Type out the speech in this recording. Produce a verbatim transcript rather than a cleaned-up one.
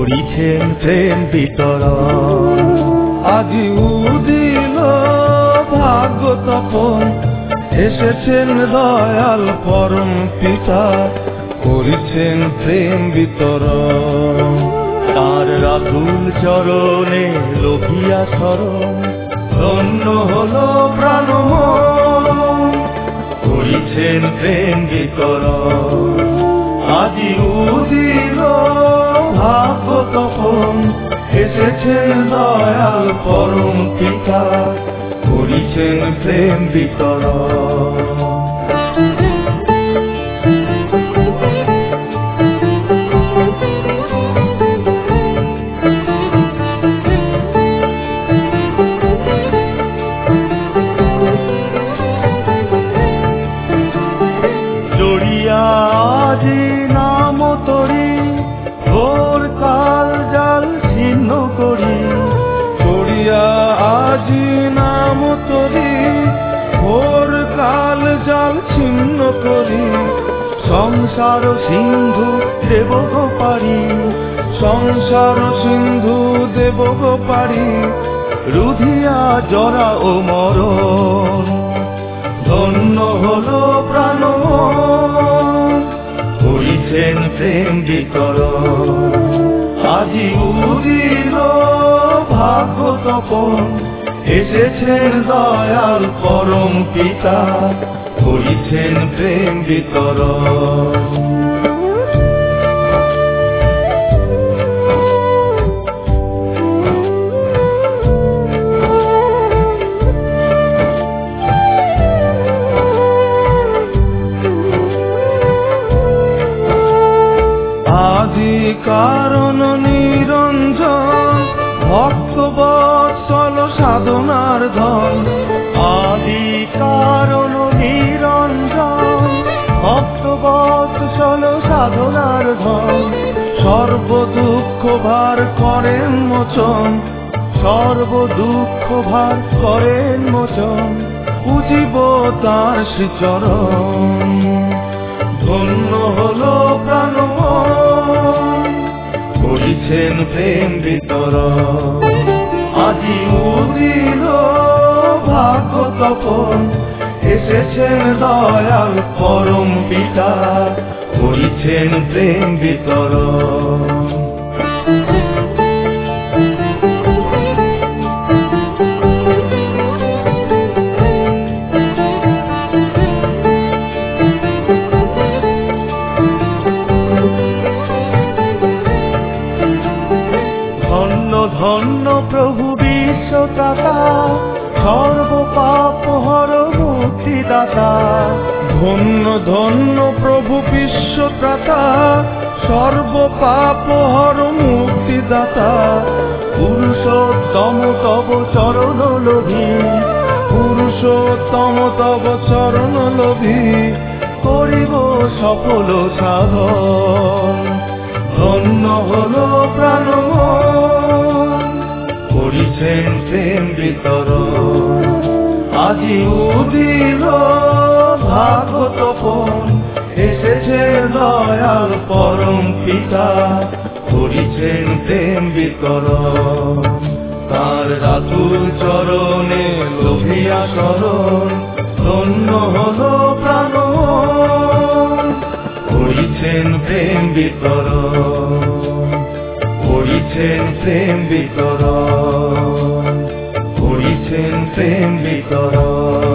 করিছেন প্রেম বিতরণ। আজি উদিল ভাগ্য তপন, এসেছেন দয়াল পরম পিতা, করিছেন প্রেম বিতরণ। তার রাতুল চরণে লোভিয়া শরণ, ধন্য হলো প্রাণ মন, করিছেন প্রেম বিতরণ। আজি উদিল ভাগ্য তপন, এসেছেন দয়াল পরম পিতা, করিছেন প্রেম বিতরণ। জড়িয়া আজি নাম তরি, ভোর কাল জাল ছিন্ন করি। জড়িয়া আজি নাম তরি, ভোর কাল জাল ছিন্ন করি। সংসার সিন্ধু দেব গো পারি, সংসার সিন্ধু দেব গো পারি, রুধিয়া জরা ও মরণ। ধন্য হলো প্রাণ মন, করিছেন প্রেম বিতরণ। আজি উদিল ভাগ্য তপন, এসেছেন দয়াল পরম পিতা, করিছেন প্রেম বিতরণ। আদি কারণ নিরঞ্জন, ভক্ত বৎসল সাধনার ধন। আদি কারণ নিরঞ্জন, ভক্ত বৎসল সাধনার ধন। সর্ব দুঃখ ভার করেন মোচন, সর্ব দুঃখ ভার করেন মোচন। পুজিব তার শ্রীচরণ। ধন্য হলো প্রাণ মন, করিছেন প্রেম বিতরণ। আজি উদিল ভাগ্য তপন, এসেছেন দয়াল পরম পিতা, করিছেন প্রেম বিতরণ। ধন্য ধন্য প্রভু বিশ্বত্রাতা, সর্ব পাপ হর মুক্তিদাতা। ধন্য ধন্য প্রভু বিশ্বত্রাতা, সর্ব পাপ হর মুক্তিদাতা। পুরুষোত্তম তব চরণ লোভী, পুরুষোত্তম তব চরণ লোভী, করিব সফল সাধন। ধন্য হলো প্রাণ মন, করিছেন প্রেম বিতরণ। আজি উদিল ভাগ্য তপন, এসেছেন দয়াল পরম পিতা, করিছেন প্রেম বিতরণ। তার রাতুল চরণে লোভিয়া শরণ, ধন্য হলো প্রাণ মন, করিছেন প্রেম বিতরণ। করিছেন প্রেম বিতরণ, করিছেন প্রেম বিতরণ।